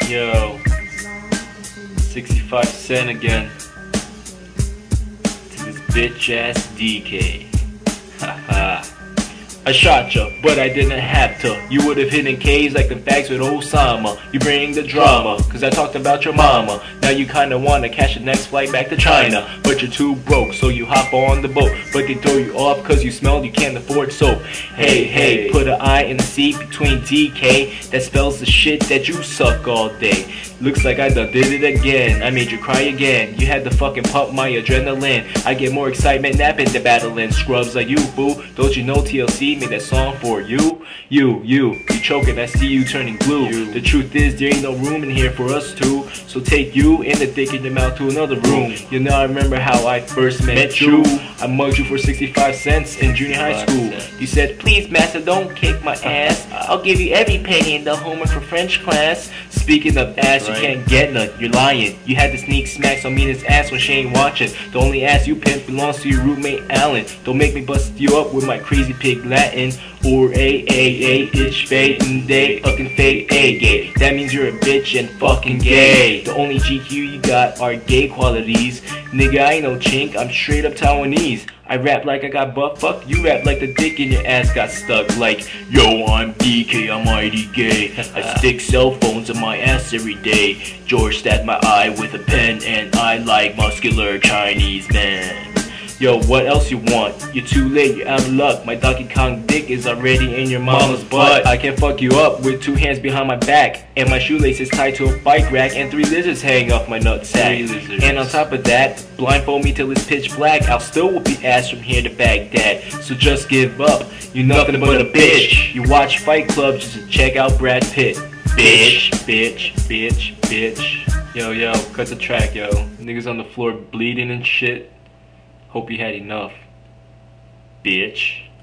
Yo, 65 Cent again. To this bitch ass DK. Haha. I shot ya, but I didn't have to. You would've hid in caves like the facts with Osama. You bring the drama, cause I talked about your mama. Now you kinda wanna catch the next flight back to China, but you're too broke, so you hop on the boat. But they throw you off cause you smell you can't afford soap. Hey, put an I in the C between DK. That spells the shit that you suck all day. Looks like I done did it again. I made you cry again. You had to fucking pump my adrenaline. I get more excitement napping than battling scrubs like you, fool. Don't you know TLC made that song for you? You choking, I see you turning blue. The truth is there ain't no room in here for us two. So take you and the dick in your mouth to another room. You know I remember how I first met you. I mugged you for 65 cents in junior high school. You said, please master, don't kick my ass. I'll give you every penny in the homework for French class. Speaking of ass, you can't get none, you're lying. You had to sneak smacks on Mina's ass when she ain't watching. The only ass you pimp belongs to your roommate Alan. Don't make me bust you up with my crazy pig Latin. Or ich fade day, fucking fade gay. That means you're a bitch and fucking gay. The only GQ you got are gay qualities. Nigga, I ain't no chink, I'm straight up Taiwanese. I rap like I got butt fucked, you rap like the dick in your ass got stuck. Like, yo, I'm DK, I'm mighty gay. I stick cell phones in my ass every day. George stabbed my eye with a pen, and I like muscular Chinese men. Yo, what else you want? You're too late, you're out of luck. My Donkey Kong dick is already in your mama's butt. I can fuck you up with 2 hands behind my back, and my shoelace is tied to a bike rack, and 3 lizards hang off my nutsack. And on top of that, blindfold me till it's pitch black. I'll still whoop your ass from here to Baghdad. So just give up, you're nothing but a bitch. You watch Fight Club just to check out Brad Pitt. Bitch. Yo, cut the track, yo. Niggas on the floor bleeding and shit. Hope you had enough, bitch.